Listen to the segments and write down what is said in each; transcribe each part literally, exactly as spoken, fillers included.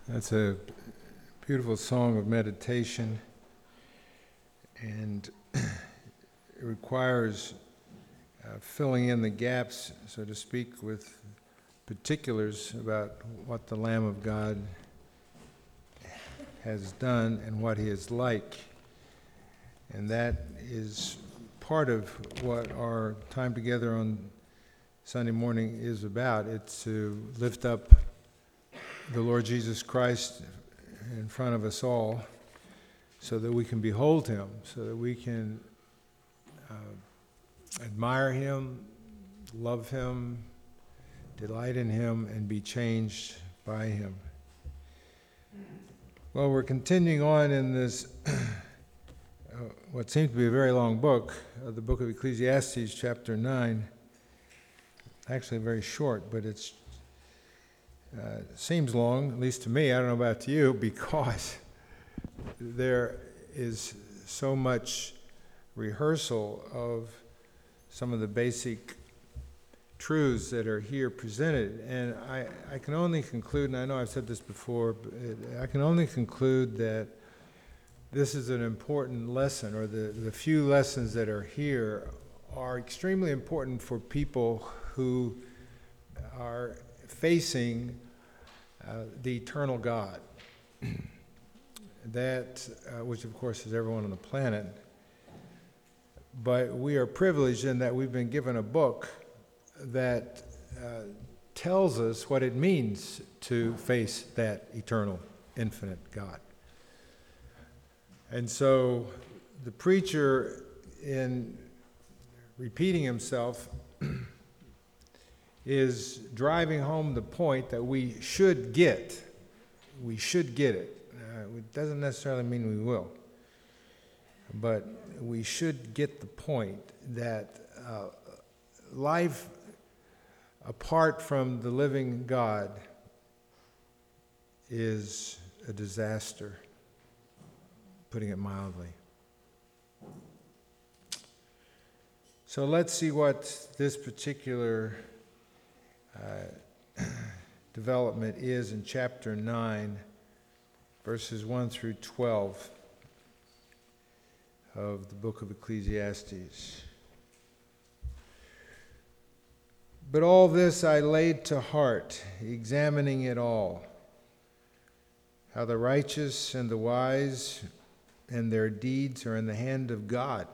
That's a beautiful song of meditation, and it requires uh, filling in the gaps, so to speak, with particulars about what the Lamb of God has done and what he is like. And that is part of what our time together on Sunday morning is about. It's to lift up the Lord Jesus Christ in front of us all so that we can behold him, so that we can uh, admire him, love him, delight in him, and be changed by him. Well, we're continuing on in this, uh, what seems to be a very long book, uh, the book of Ecclesiastes, chapter nine. Actually very short, but it's Uh, seems long, at least to me. I don't know about you, because there is so much rehearsal of some of the basic truths that are here presented. And I, I can only conclude, and I know I've said this before, but I can only conclude that this is an important lesson, or the, the few lessons that are here are extremely important for people who are facing uh, the eternal God, that uh, which of course is everyone on the planet. But we are privileged in that we've been given a book that uh, tells us what it means to face that eternal, infinite God. And so the preacher, in repeating himself, is driving home the point that we should get. We should get it. Uh, it doesn't necessarily mean we will. But we should get the point that uh, life apart from the living God is a disaster, putting it mildly. So let's see what this particular Uh, development is in chapter nine, verses one through twelve of the book of Ecclesiastes. But all this I laid to heart, examining it all, how the righteous and the wise and their deeds are in the hand of God.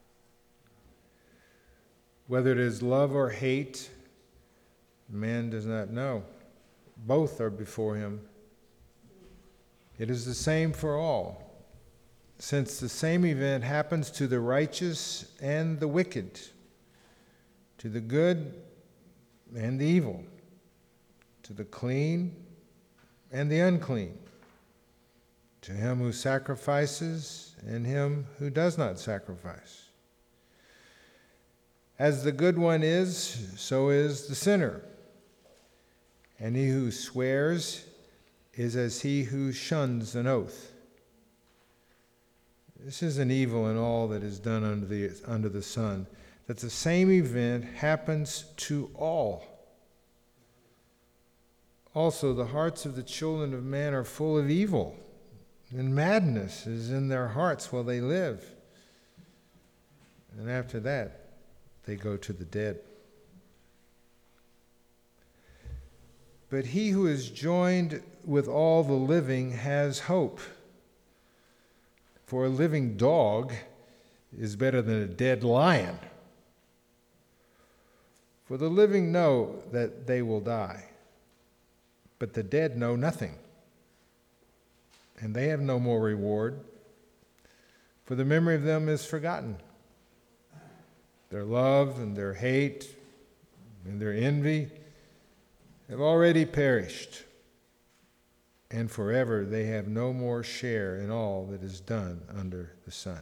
Whether it is love or hate, man does not know. Both are before him. It is the same for all, since the same event happens to the righteous and the wicked, to the good and the evil, to the clean and the unclean, to him who sacrifices and him who does not sacrifice. As the good one is, so is the sinner. And he who swears is as he who shuns an oath. This is an evil in all that is done under the, under the sun, that the same event happens to all. Also, the hearts of the children of man are full of evil, and madness is in their hearts while they live. And after that, they go to the dead. But he who is joined with all the living has hope. For a living dog is better than a dead lion. For the living know that they will die, but the dead know nothing, and they have no more reward, for the memory of them is forgotten. Their love and their hate and their envy have already perished, and forever they have no more share in all that is done under the sun.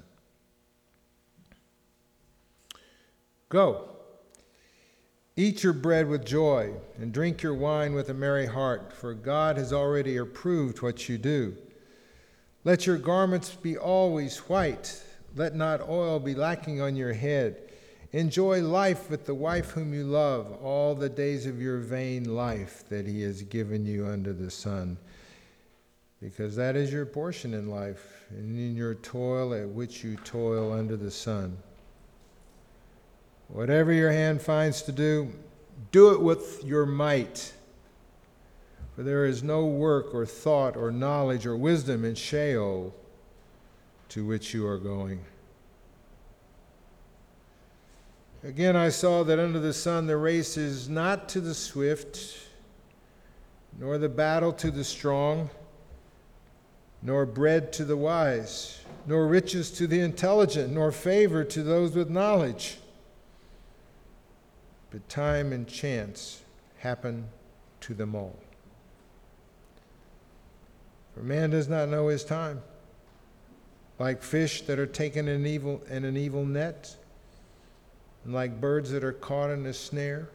Go, eat your bread with joy, and drink your wine with a merry heart, for God has already approved what you do. Let your garments be always white, let not oil be lacking on your head. Enjoy life with the wife whom you love, all the days of your vain life that he has given you under the sun. because that is your portion in life, and in your toil at which you toil under the sun. Whatever your hand finds to do, do it with your might. For there is no work or thought or knowledge or wisdom in Sheol to which you are going. Again, I saw that under the sun the race is not to the swift, nor the battle to the strong, nor bread to the wise, nor riches to the intelligent, nor favor to those with knowledge. But time and chance happen to them all. For man does not know his time. Like fish that are taken in, evil, in an evil net, and like birds that are caught in a snare,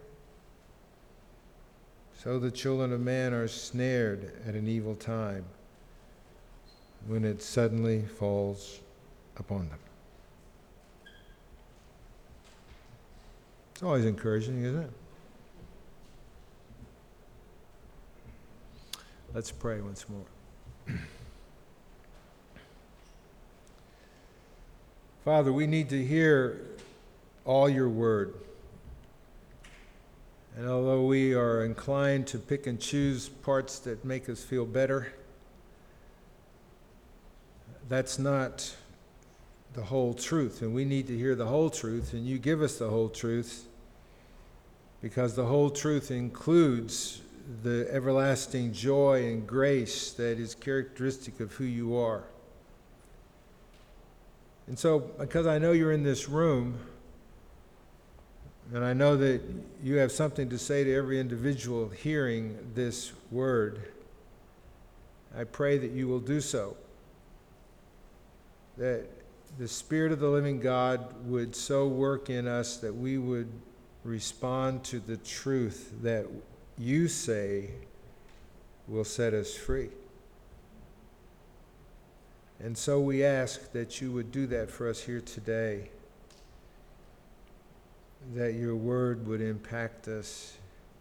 so the children of man are snared at an evil time, when it suddenly falls upon them. It's always encouraging, isn't it? Let's pray once more. Father, we need to hear all your word. And although we are inclined to pick and choose parts that make us feel better, that's not the whole truth. And we need to hear the whole truth, and you give us the whole truth, because the whole truth includes the everlasting joy and grace that is characteristic of who you are. And so, because I know you're in this room, and I know that you have something to say to every individual hearing this word, I pray that you will do so. That the Spirit of the living God would so work in us that we would respond to the truth that you say will set us free. And so we ask that you would do that for us here today, that your word would impact us,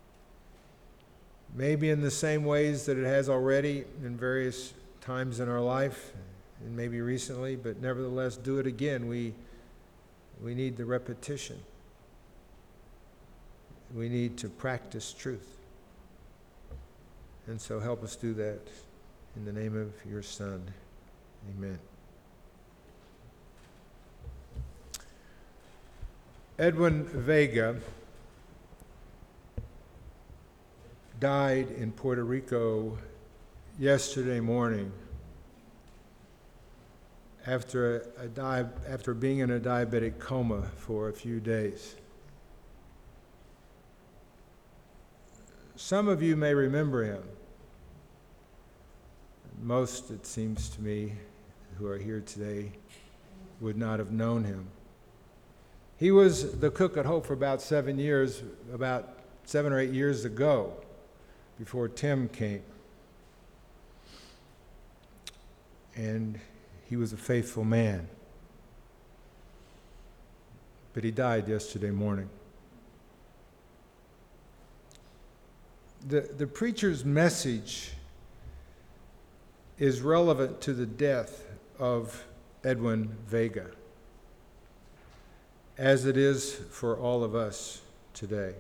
maybe in the same ways that it has already in various times in our life, and maybe recently, but nevertheless, do it again. We, we need the repetition. We need to practice truth. And so help us do that in the name of your Son. Amen. Edwin Vega died in Puerto Rico yesterday morning after, a, a di- after being in a diabetic coma for a few days. Some of you may remember him. Most, it seems to me, who are here today would not have known him. He was the cook at Hope for about seven years, about seven or eight years ago, before Tim came. And he was a faithful man. But he died yesterday morning. The, the preacher's message is relevant to the death of Edwin Vega, as it is for all of us today.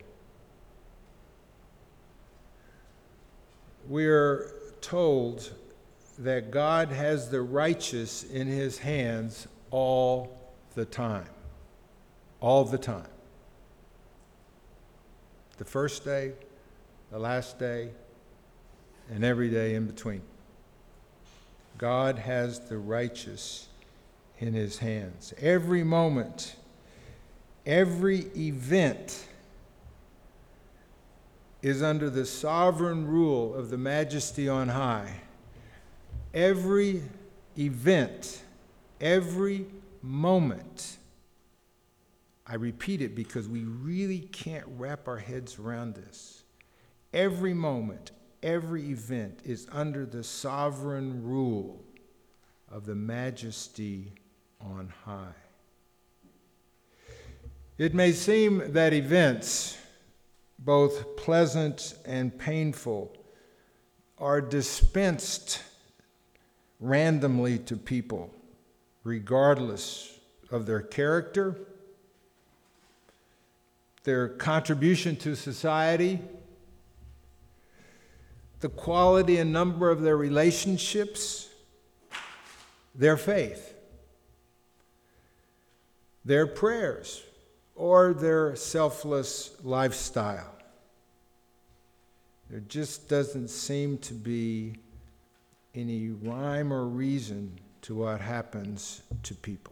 We are told that God has the righteous in his hands all the time. All the time. The first day, the last day, and every day in between. God has the righteous in his hands. Every moment, every event is under the sovereign rule of the Majesty on high. Every event, every moment, I repeat it because we really can't wrap our heads around this. Every moment, every event is under the sovereign rule of the Majesty on high. It may seem that events, both pleasant and painful, are dispensed randomly to people, regardless of their character, their contribution to society, the quality and number of their relationships, their faith, their prayers, or their selfless lifestyle. There just doesn't seem to be any rhyme or reason to what happens to people.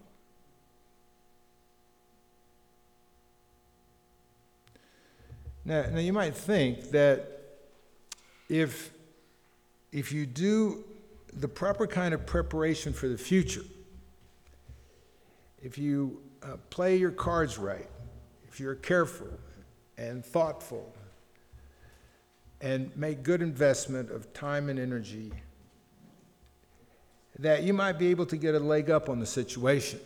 Now, now you might think that if, if you do the proper kind of preparation for the future, if you uh, play your cards right, if you're careful and thoughtful and make good investment of time and energy, that you might be able to get a leg up on the situation.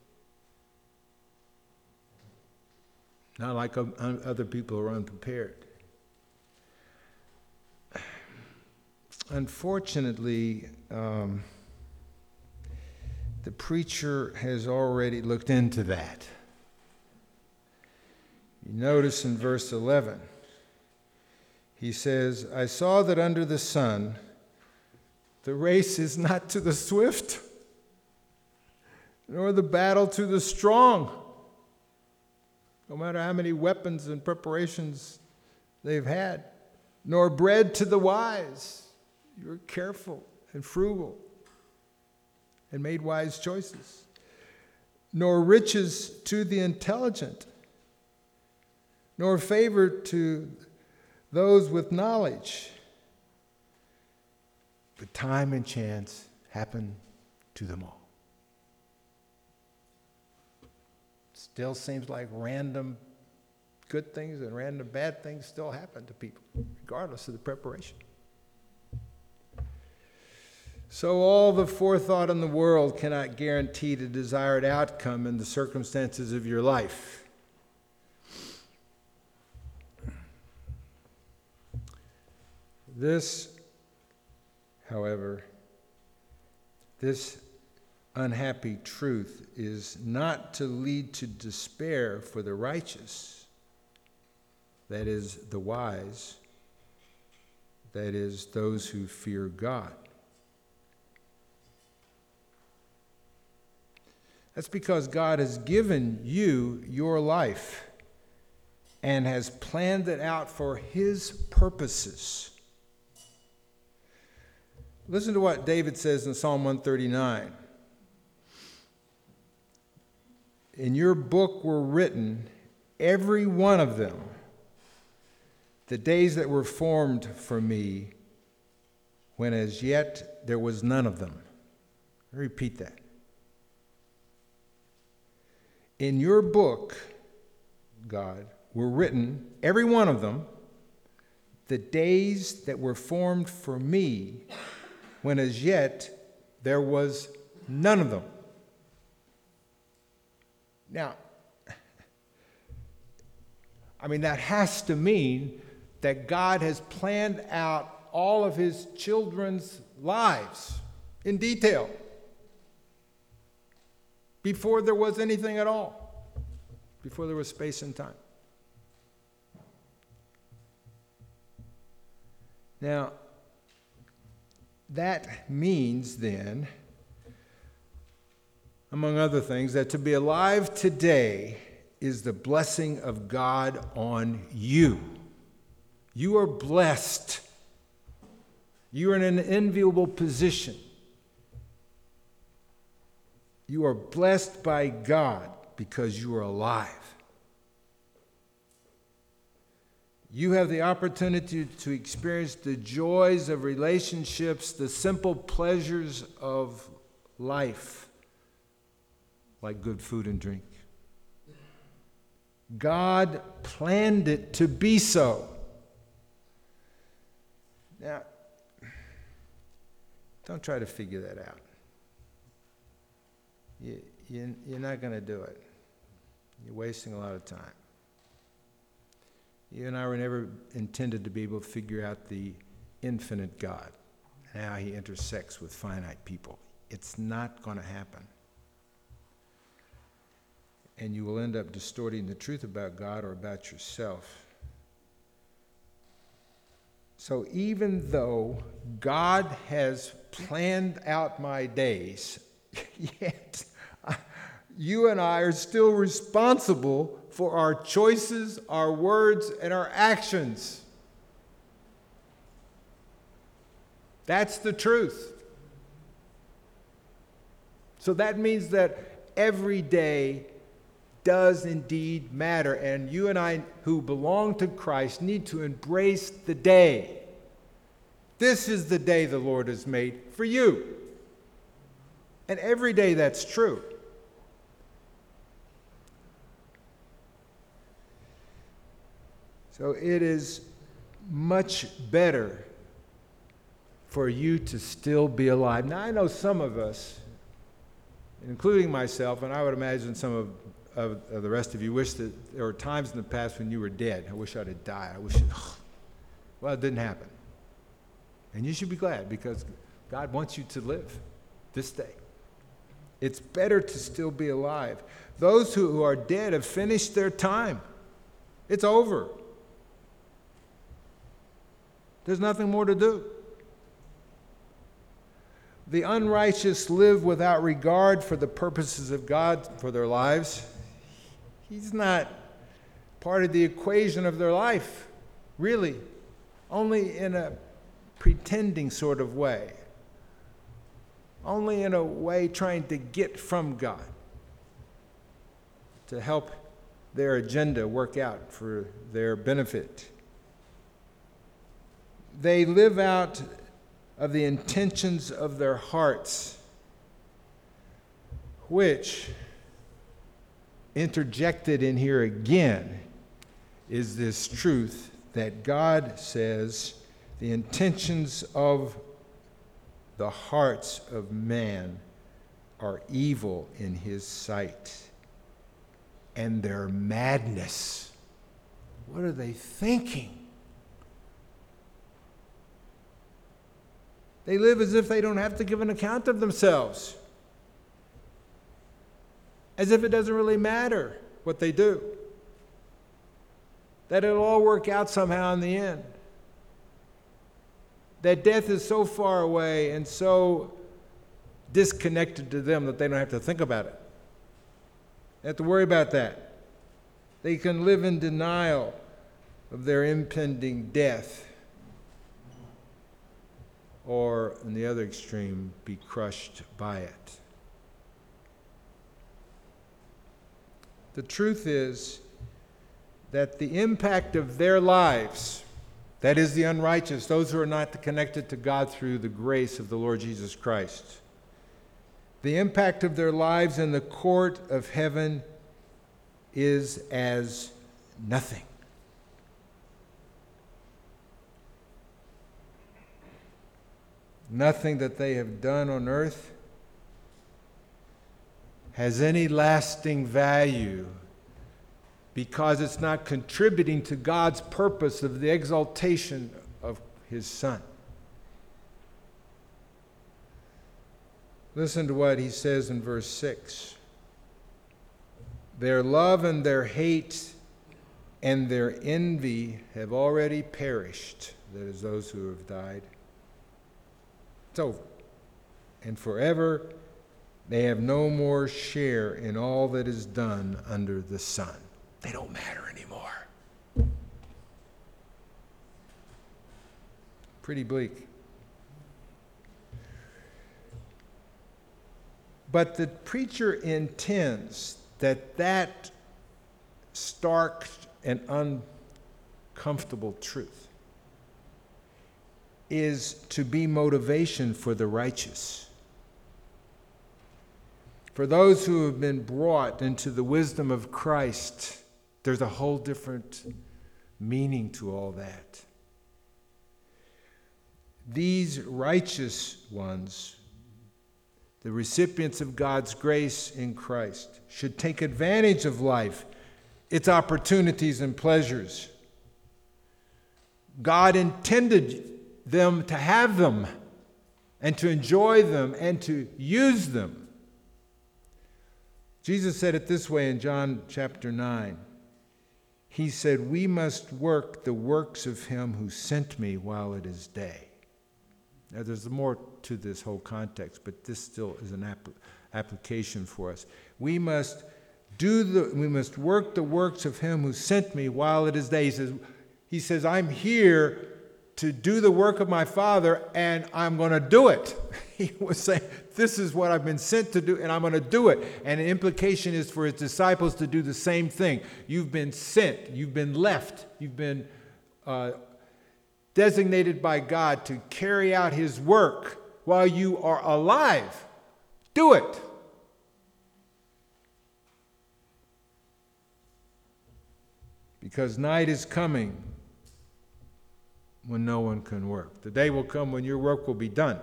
Not like other people who are unprepared. Unfortunately, um, the preacher has already looked into that. You notice in verse eleven, he says, I saw that under the sun, the race is not to the swift, nor the battle to the strong. No matter how many weapons and preparations they've had, nor bread to the wise. You're careful and frugal and made wise choices. Nor riches to the intelligent, nor favor to those with knowledge. But time and chance happen to them all. Still seems like random good things and random bad things still happen to people, regardless of the preparation. So all the forethought in the world cannot guarantee the desired outcome in the circumstances of your life. This, however, this unhappy truth is not to lead to despair for the righteous, that is, the wise, that is, those who fear God. That's because God has given you your life and has planned it out for His purposes. Listen to what David says in Psalm one thirty-nine. In your book were written, every one of them, the days that were formed for me, when as yet there was none of them. I repeat that. In your book, God, were written, every one of them, the days that were formed for me, when as yet there was none of them. Now, I mean, that has to mean that God has planned out all of His children's lives in detail before there was anything at all, before there was space and time. Now, that means then, among other things, that to be alive today is the blessing of God on you. You are blessed. You are in an enviable position. You are blessed by God because you are alive. You have the opportunity to experience the joys of relationships, the simple pleasures of life, like good food and drink. God planned it to be so. Now, don't try to figure that out. You, you, you're not going to do it. You're wasting a lot of time. You and I were never intended to be able to figure out the infinite God, and how he intersects with finite people. It's not going to happen. And you will end up distorting the truth about God or about yourself. So even though God has planned out my days, yet you and I are still responsible for our choices, our words, and our actions. That's the truth. So that means that every day does indeed matter, and you and I who belong to Christ need to embrace the day. This is the day the Lord has made for you. And every day that's true. So it is much better for you to still be alive. Now I know some of us, including myself, and I would imagine some of Of, of the rest of you, wish that there were times in the past when you were dead. I wish I'd have died. I wish it, well, it didn't happen. And you should be glad, because God wants you to live this day. It's better to still be alive. Those who, who are dead have finished their time. It's over. There's nothing more to do. The unrighteous live without regard for the purposes of God for their lives. He's not part of the equation of their life, really, only in a pretending sort of way, only in a way trying to get from God to help their agenda work out for their benefit. They live out of the intentions of their hearts, which, interjected in here again, is this truth that God says the intentions of the hearts of man are evil in his sight, and their madness. What are they thinking? They live as if they don't have to give an account of themselves, as if it doesn't really matter what they do, that it'll all work out somehow in the end, that death is so far away and so disconnected to them that they don't have to think about it. They have to worry about that. They can live in denial of their impending death, or, in the other extreme, be crushed by it. The truth is that the impact of their lives, that is the unrighteous, those who are not connected to God through the grace of the Lord Jesus Christ, the impact of their lives in the court of heaven is as nothing. Nothing that they have done on earth has any lasting value, because it's not contributing to God's purpose of the exaltation of his Son. Listen to what he says in verse six. Their love and their hate and their envy have already perished. That is, those who have died. It's over. And forever they have no more share in all that is done under the sun. They don't matter anymore. Pretty bleak. But the preacher intends that that stark and uncomfortable truth is to be motivation for the righteous. For those who have been brought into the wisdom of Christ, there's a whole different meaning to all that. These righteous ones, the recipients of God's grace in Christ, should take advantage of life, its opportunities and pleasures. God intended them to have them. and to enjoy them and to use them. Jesus said it this way in John chapter nine. He said, we must work the works of him who sent me while it is day. Now, there's more to this whole context, but this still is an app- application for us. We must do the, we must work the works of him who sent me while it is day. He says, he says, I'm here to do the work of my Father, and I'm going to do it. He was saying, this is what I've been sent to do, and I'm going to do it. And the implication is for his disciples to do the same thing. You've been sent. You've been left. You've been uh, designated by God to carry out his work while you are alive. Do it. Because night is coming when no one can work. The day will come when your work will be done.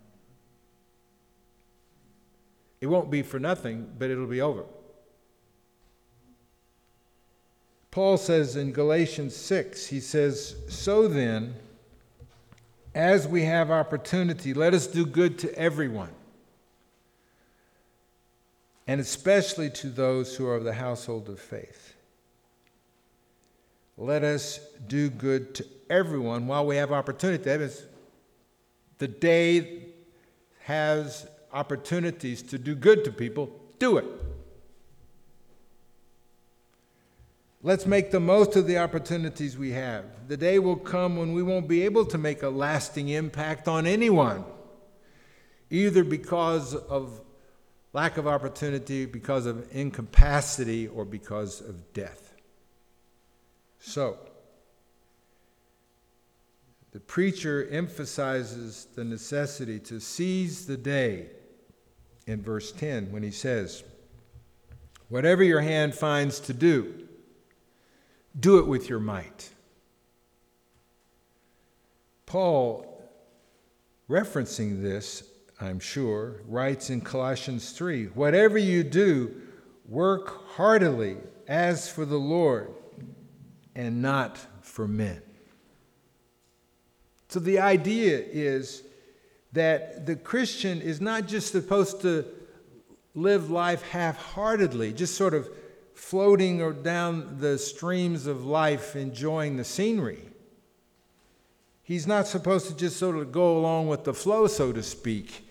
It won't be for nothing, but it'll be over. Paul says in Galatians six, he says, so then, as we have opportunity, let us do good to everyone, and especially to those who are of the household of faith. Let us do good to everyone while we have opportunity. That is, the day has opportunities to do good to people. Do it. Let's make the most of the opportunities we have. The day will come when we won't be able to make a lasting impact on anyone, either because of lack of opportunity, because of incapacity, or because of death. So, the preacher emphasizes the necessity to seize the day in verse ten when he says, whatever your hand finds to do, do it with your might. Paul, referencing this, I'm sure, writes in Colossians three, whatever you do, work heartily as for the Lord and not for men. So the idea is that the Christian is not just supposed to live life half-heartedly, just sort of floating or down the streams of life, enjoying the scenery. He's not supposed to just sort of go along with the flow, so to speak.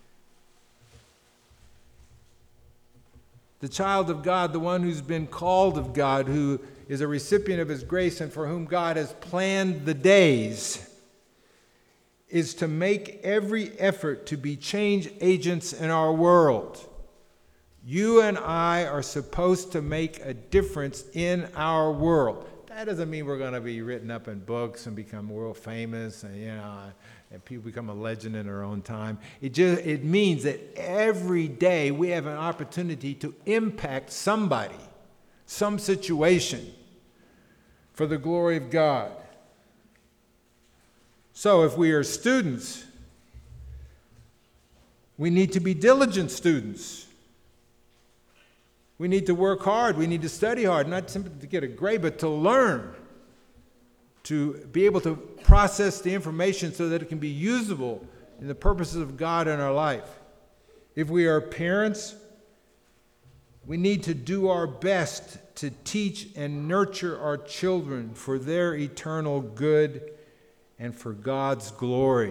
The child of God, the one who's been called of God, who is a recipient of his grace and for whom God has planned the days, is to make every effort to be change agents in our world. You and I are supposed to make a difference in our world. That doesn't mean we're going to be written up in books and become world famous and, you know, and people become a legend in their own time. It just it means that every day we have an opportunity to impact somebody, some situation, for the glory of God. So if we are students, we need to be diligent students. We need to work hard. We need to study hard, not simply to get a grade, but to learn, to be able to process the information so that it can be usable in the purposes of God in our life. If we are parents, we need to do our best to teach and nurture our children for their eternal good and for God's glory.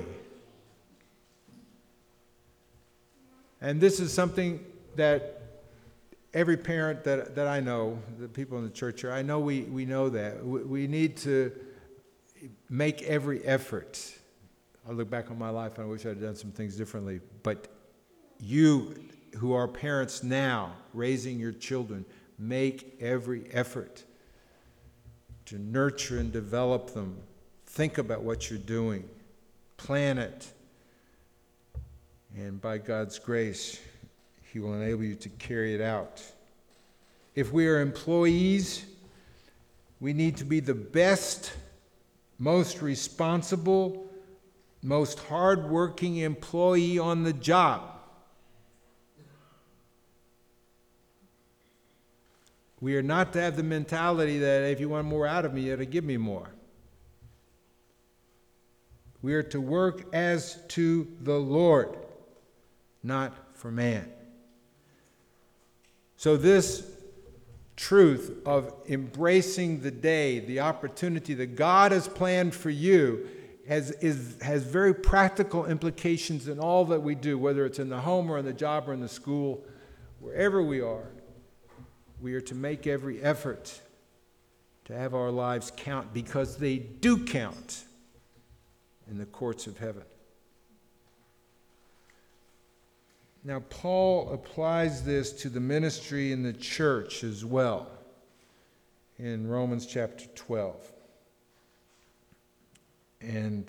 And this is something that every parent that, that I know, the people in the church here, I know we, we know that. We, we need to make every effort. I look back on my life and I wish I had done some things differently. But you who are parents now, raising your children, make every effort to nurture and develop them. Think about what you're doing. Plan it. And by God's grace, He will enable you to carry it out. If we are employees, we need to be the best, most responsible, most hardworking employee on the job. We are not to have the mentality that if you want more out of me, you have to give me more. We are to work as to the Lord, not for man. So this truth of embracing the day, the opportunity that God has planned for you, has, is, has very practical implications in all that we do, whether it's in the home or in the job or in the school, wherever we are. We are to make every effort to have our lives count, because they do count in the courts of heaven. Now, Paul applies this to the ministry in the church as well in Romans chapter twelve. And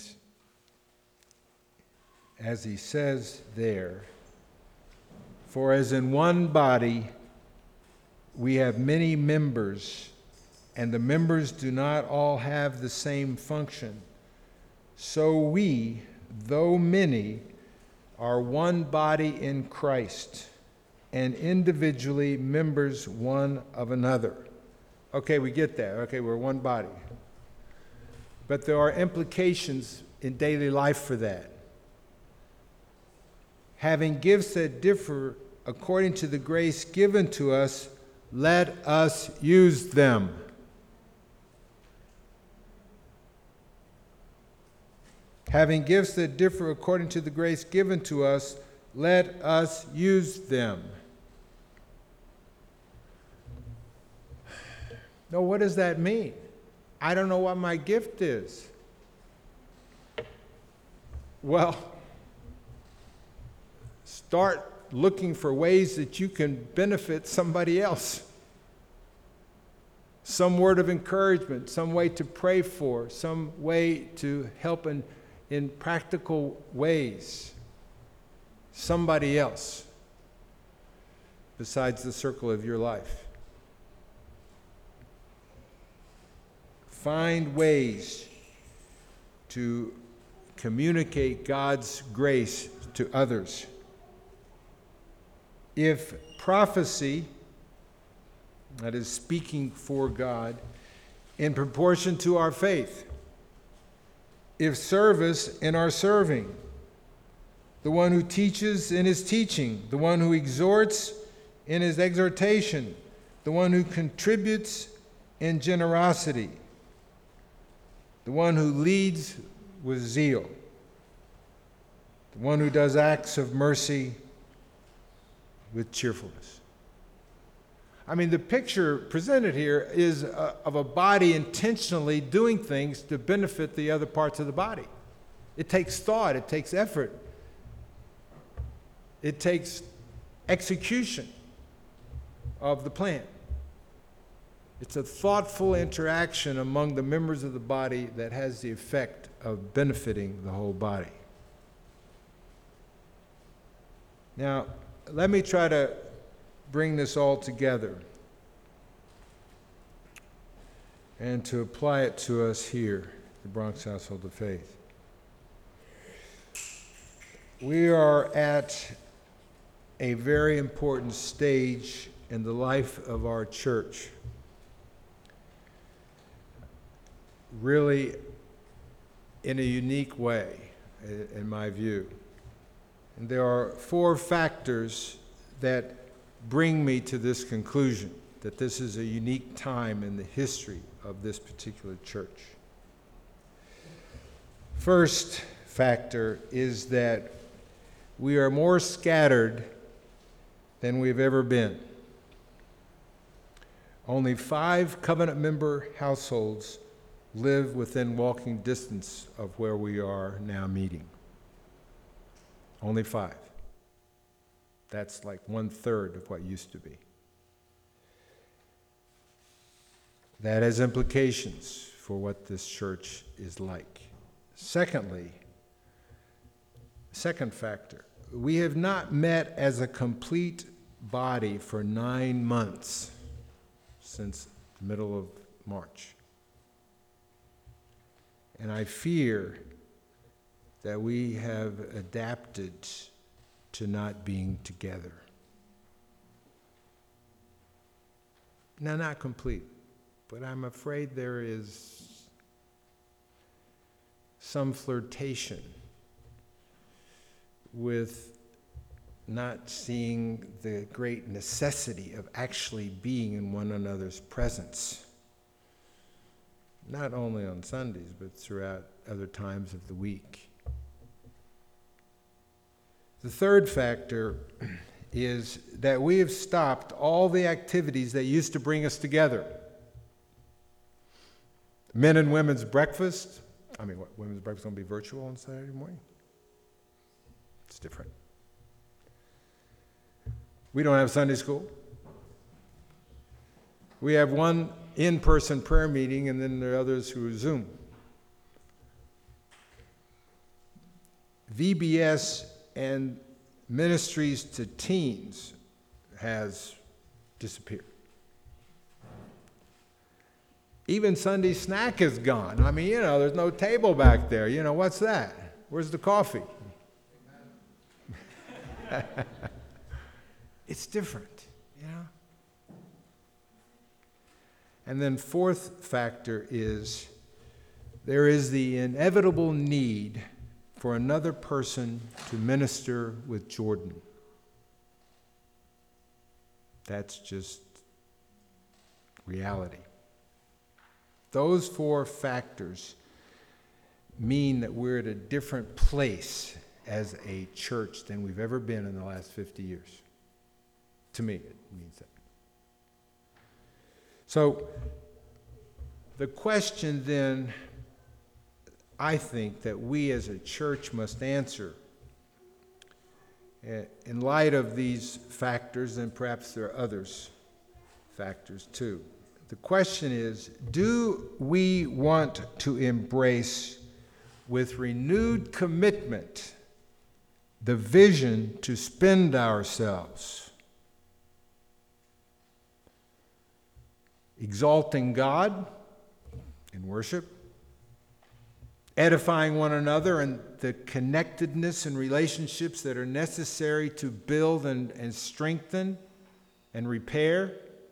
as he says there, for as in one body we have many members, and the members do not all have the same function, so we, though many, are one body in Christ, and individually members one of another. Okay, we get that. Okay, we're one body. But there are implications in daily life for that. Having gifts that differ according to the grace given to us, let us use them. Having gifts that differ according to the grace given to us, let us use them. Now, what does that mean? I don't know what my gift is. Well, start looking for ways that you can benefit somebody else. Some word of encouragement, some way to pray for, some way to help in in practical ways somebody else besides the circle of your life. Find ways to communicate God's grace to others. If prophecy, that is speaking for God, in proportion to our faith. If service, in our serving. The one who teaches in his teaching. The one who exhorts in his exhortation. The one who contributes in generosity. The one who leads with zeal. The one who does acts of mercy with cheerfulness. I mean, the picture presented here is uh, of a body intentionally doing things to benefit the other parts of the body. It takes thought, it takes effort, it takes execution of the plan. It's a thoughtful interaction among the members of the body that has the effect of benefiting the whole body. Now, let me try to bring this all together and to apply it to us here, the Bronx Household of Faith. We are at a very important stage in the life of our church. Really, in a unique way, in my view. And there are four factors that bring me to this conclusion, that this is a unique time in the history of this particular church. First factor is that we are more scattered than we've ever been. Only five covenant member households live within walking distance of where we are now meeting. Only five. That's like one third of what used to be. That has implications for what this church is like. Secondly, second factor, we have not met as a complete body for nine months since the middle of March. And I fear that we have adapted to not being together. Now, not complete, but I'm afraid there is some flirtation with not seeing the great necessity of actually being in one another's presence, not only on Sundays, but throughout other times of the week. The third factor is that we have stopped all the activities that used to bring us together. Men and women's breakfast. I mean, what, women's breakfast going to be virtual on Saturday morning? It's different. We don't have Sunday school. We have one in-person prayer meeting, and then there are others who are Zoom. V B S and ministries to teens has disappeared. Even Sunday snack is gone. I mean, you know, there's no table back there. You know, what's that? Where's the coffee? It's different, you know? And then fourth factor is there is the inevitable need for another person to minister with Jordan. That's just reality. Those four factors mean that we're at a different place as a church than we've ever been in the last fifty years. To me, it means that. So, the question then, I think, that we as a church must answer, in light of these factors, and perhaps there are others, factors too. The question is, do we want to embrace with renewed commitment the vision to spend ourselves exalting God in worship, edifying one another, and the connectedness and relationships that are necessary to build and, and strengthen and repair?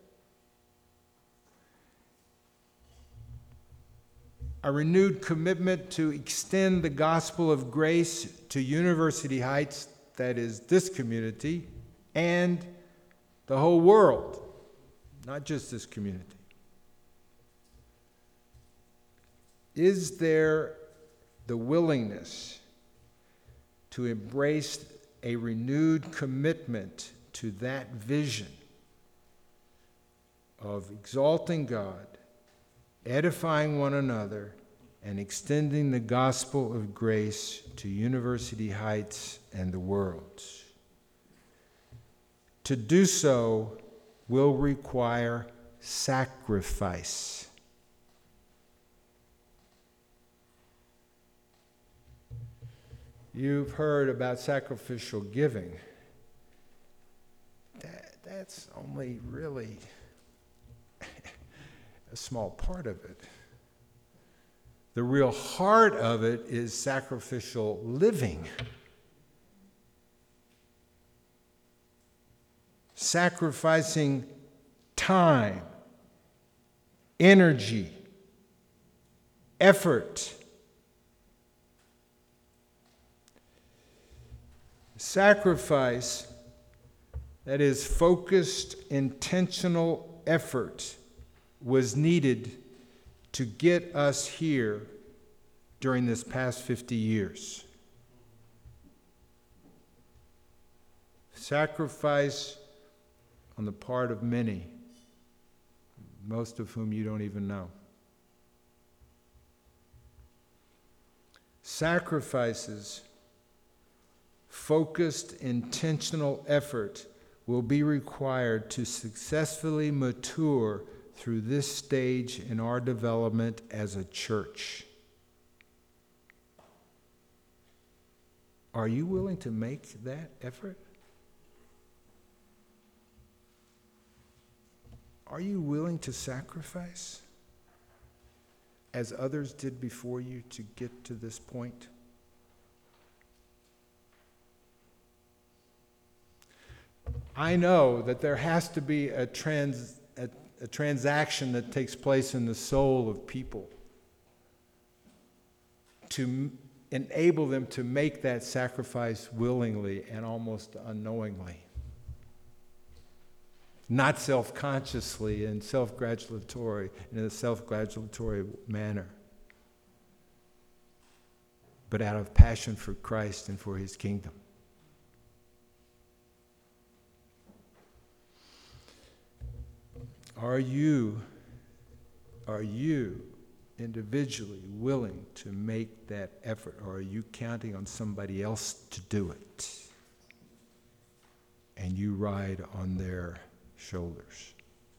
A renewed commitment to extend the gospel of grace to University Heights, that is this community, and the whole world, not just this community. Is there the willingness to embrace a renewed commitment to that vision of exalting God, edifying one another, and extending the gospel of grace to University Heights and the world? To do so will require sacrifice. You've heard about sacrificial giving. That, that's only really a small part of it. The real heart of it is sacrificial living. Sacrificing time, energy, effort. Sacrifice, that is focused, intentional effort, was needed to get us here during this past fifty years. Sacrifice on the part of many, most of whom you don't even know. Sacrifices, focused, intentional effort will be required to successfully mature through this stage in our development as a church. Are you willing to make that effort? Are you willing to sacrifice as others did before you to get to this point? I know that there has to be a, trans, a, a transaction that takes place in the soul of people to m- enable them to make that sacrifice willingly and almost unknowingly. Not self-consciously and self-gratulatory, in a self-gratulatory manner, but out of passion for Christ and for his kingdom. Are you, are you individually willing to make that effort, or are you counting on somebody else to do it? And you ride on their shoulders.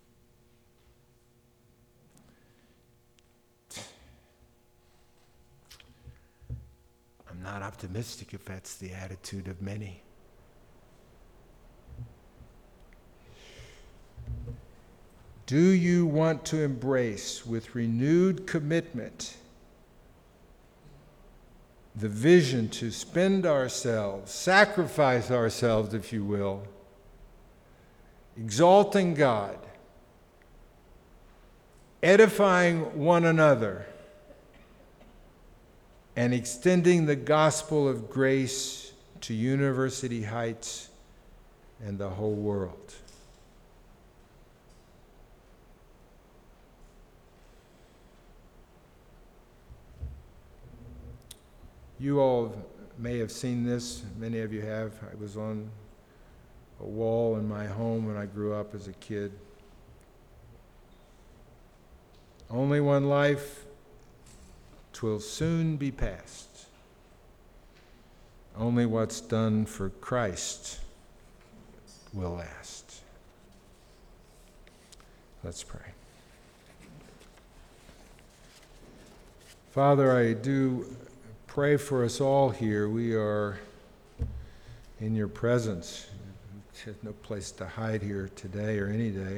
I'm not optimistic if that's the attitude of many. Do you want to embrace with renewed commitment the vision to spend ourselves, sacrifice ourselves, if you will, exalting God, edifying one another, and extending the gospel of grace to University Heights and the whole world? You all may have seen this, many of you have. I was on a wall in my home when I grew up as a kid. Only one life, 'twill soon be past. Only what's done for Christ will last. Let's pray. Father, I do pray for us all here. We are in your presence. There's no place to hide here today or any day.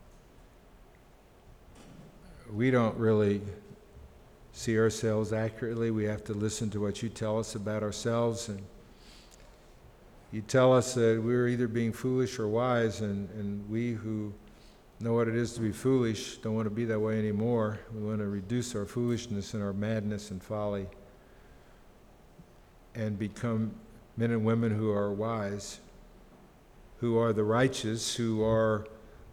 We don't really see ourselves accurately. We have to listen to what you tell us about ourselves. And you tell us that we're either being foolish or wise, and, and we who know what it is to be foolish don't want to be that way anymore. We want to reduce our foolishness and our madness and folly and become men and women who are wise, who are the righteous, who are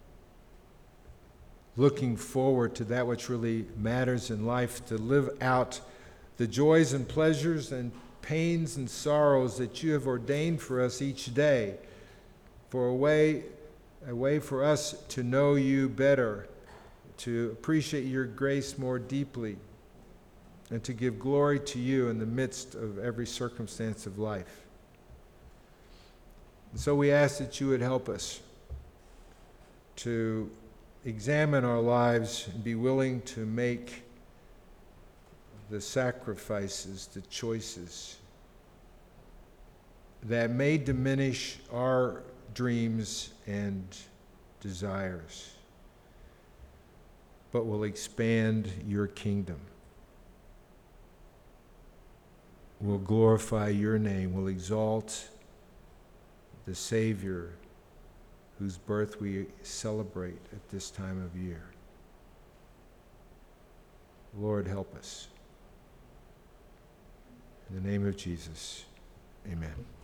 looking forward to that which really matters in life, to live out the joys and pleasures and pains and sorrows that you have ordained for us each day, for a way, a way for us to know you better, to appreciate your grace more deeply, and to give glory to you in the midst of every circumstance of life. And so we ask that you would help us to examine our lives and be willing to make the sacrifices, the choices that may diminish our dreams and desires, but will expand your kingdom, will glorify your name, will exalt the Savior whose birth we celebrate at this time of year. Lord, help us. In the name of Jesus, amen.